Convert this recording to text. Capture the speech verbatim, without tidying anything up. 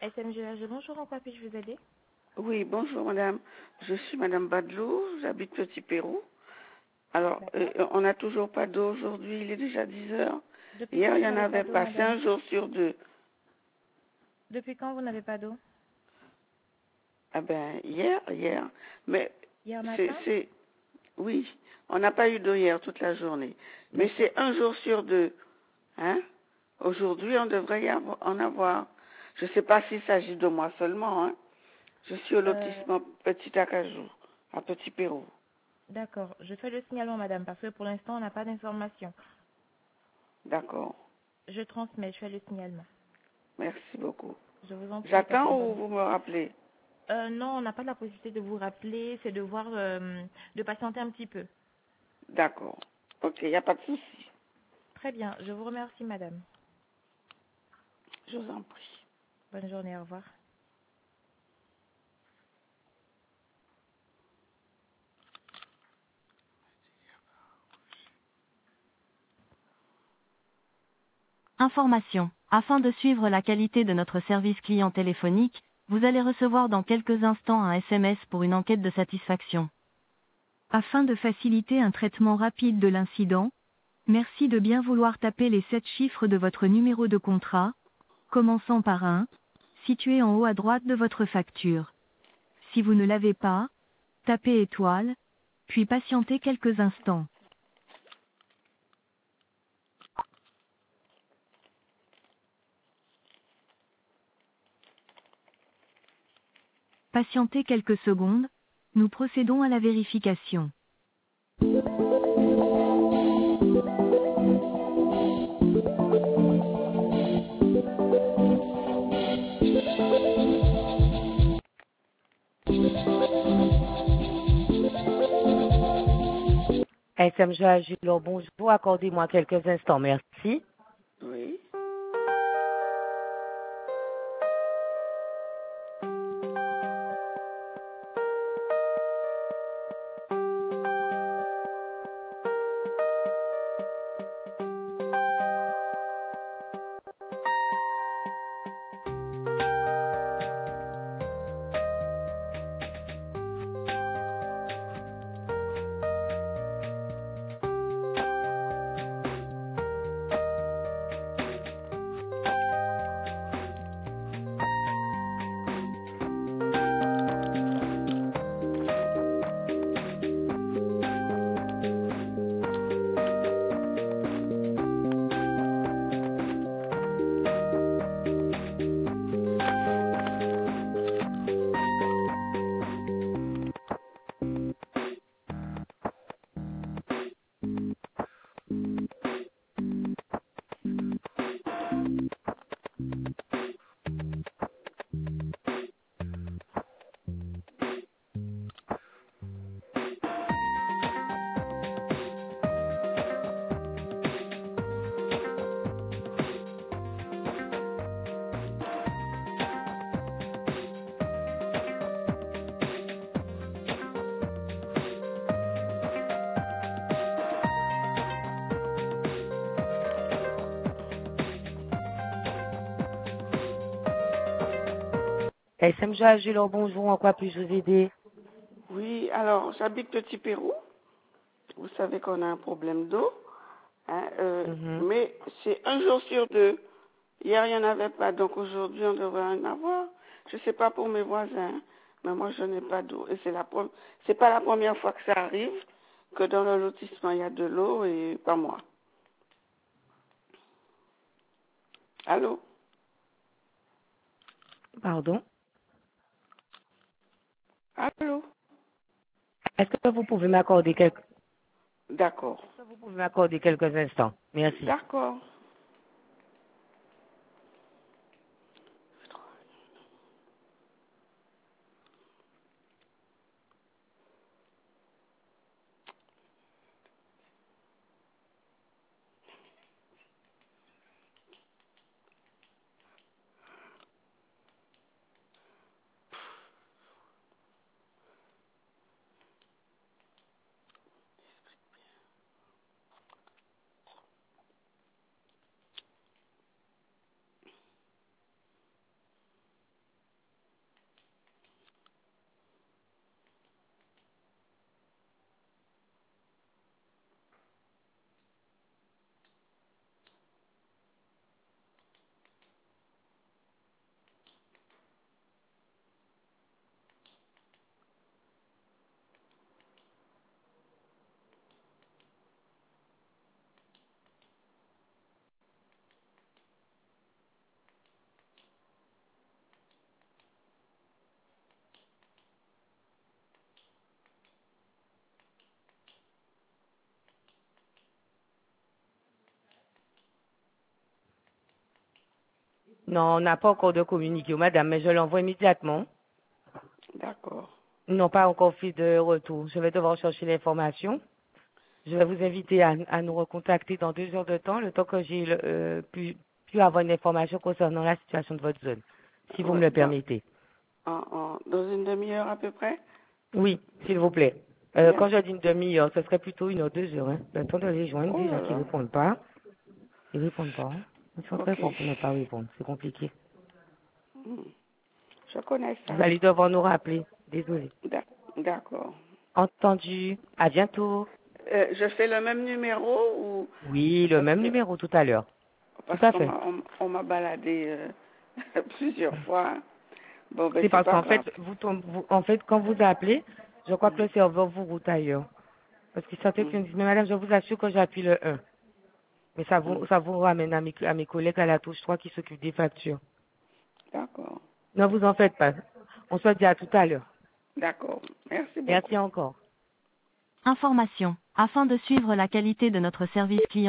S M G H, bonjour, en quoi puis-je vous aider? Oui, bonjour madame. Je suis madame Badlou, j'habite Petit Pérou. Alors, euh, D'accord. on n'a toujours pas d'eau aujourd'hui, il est déjà dix heures. Depuis Hier, quand il vous n'y en n'avez pas avait d'eau, pas. C'est madame? un jour sur deux. Depuis quand vous n'avez pas d'eau? Ah ben, hier, hier. Mais Hier c'est, matin? c'est, oui, on n'a pas eu d'eau hier toute la journée. Mais D'accord. c'est un jour sur deux. Hein? Aujourd'hui, on devrait y avoir- en avoir. Je ne sais pas s'il s'agit de moi seulement. Hein? Je suis au Euh, lotissement Petit Acajou, à Petit Pérou. d'accord. Je fais le signalement, madame, parce que pour l'instant, on n'a pas d'informations. D'accord. Je transmets, je fais le signalement. Merci beaucoup. Je vous en prie, passez J'attends une ou bonne. vous me rappelez? Euh, non, on n'a pas la possibilité de vous rappeler, c'est de voir, euh, de patienter un petit peu. D'accord. Ok, il n'y a pas de souci. Très bien, je vous remercie, madame. Je vous en prie. Bonne journée, au revoir. Information. Afin de suivre la qualité de notre service client téléphonique, vous allez recevoir dans quelques instants un S M S pour une enquête de satisfaction. Afin de faciliter un traitement rapide de l'incident, merci de bien vouloir taper les sept chiffres de votre numéro de contrat, commençant par un, situé en haut à droite de votre facture. Si vous ne l'avez pas, tapez étoile, puis patientez quelques instants. Patientez quelques secondes, nous procédons à la vérification. S M G H, bonjour, accordez-moi quelques instants, merci. Oui. S M G H, bonjour, en quoi puis-je vous aider? Oui, alors, j'habite Petit Pérou. Vous savez qu'on a un problème d'eau. Hein, euh, Mhm. mais c'est un jour sur deux. Hier, il n'y en avait pas, donc aujourd'hui, on devrait en avoir. Je ne sais pas pour mes voisins, mais moi, je n'ai pas d'eau. Et c'est la pre- c'est pas la première fois que ça arrive, que dans le lotissement, il y a de l'eau et pas moi. Allô? Pardon? Allô? Est-ce que vous pouvez m'accorder quelques... D'accord. Est-ce que vous pouvez m'accorder quelques instants? Merci. D'accord. Non, on n'a pas encore de communiqué, madame, mais je l'envoie immédiatement. D'accord. Ils n'ont pas encore fait de retour. Je vais devoir chercher l'information. Je vais vous inviter à, à nous recontacter dans deux heures de temps, le temps que j'ai euh, pu, pu avoir une information concernant la situation de votre zone, si vous Ouais, me le dans, permettez. en, en- dans une demi-heure à peu près? Oui, s'il vous plaît. Euh, Bien. quand je dis une demi-heure, ce serait plutôt une heure, deux heures. Hein. Le temps de les joindre, Oh déjà là qu'ils là. répondent pas. Ils répondent pas. Hein. Ils sont très Ok. forts pour ne pas répondre. C'est compliqué. Hmm. Je connais ça. Vous allez devoir nous rappeler. Désolé. D'ac- D'accord. Entendu. À bientôt. Euh, je fais le même numéro ou Oui, le parce même que numéro tout à l'heure. Tout parce à qu'on fait. m'a on, on m'a baladé euh, plusieurs fois. Bon ben C'est c'est parce pas qu'en fait, grave. vous, tombez- vous, en fait, quand vous appelez, je crois que le serveur vous route ailleurs. Parce qu'il sentait Hmm. qu'il me dit, mais madame, je vous assure que j'appuie le un. Mais ça Hmm. vous, ça vous ramène à mes, à mes collègues à la touche trois qui s'occupent des factures. D'accord. Ne vous en faites pas. On se dit à tout à l'heure. D'accord. Merci beaucoup. Merci encore. Information. Afin de suivre la qualité de notre service client